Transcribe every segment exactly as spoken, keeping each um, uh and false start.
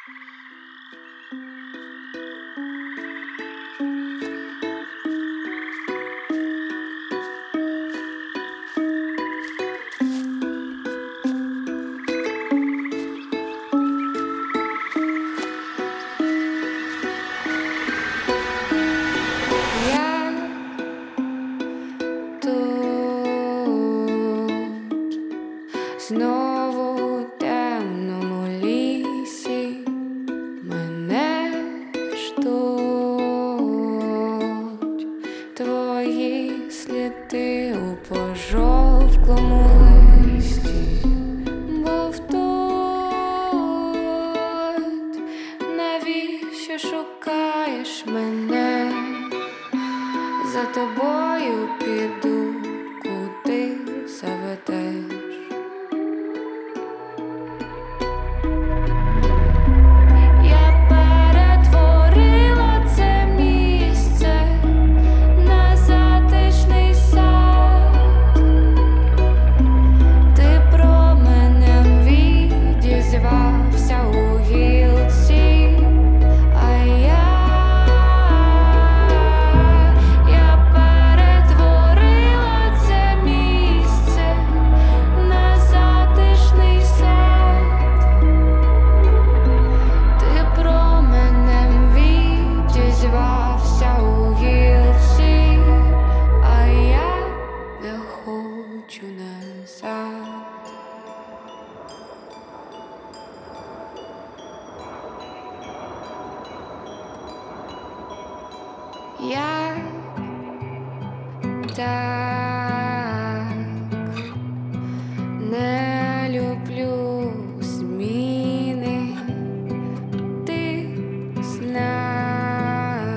Знову в темному лісі мене ждуть твої сліди у пожовклому листі. Був тут, навіщо шукаєш мене? За тобою піду, куди заведеш. Я так не люблю зміни, ти знай,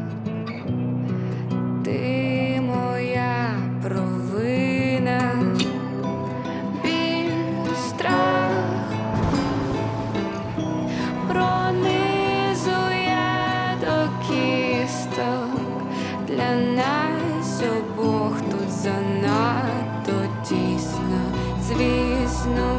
ти моя провина, біль, страх пронизує до кісток. Для нас обох тут занадто тісно, звісно.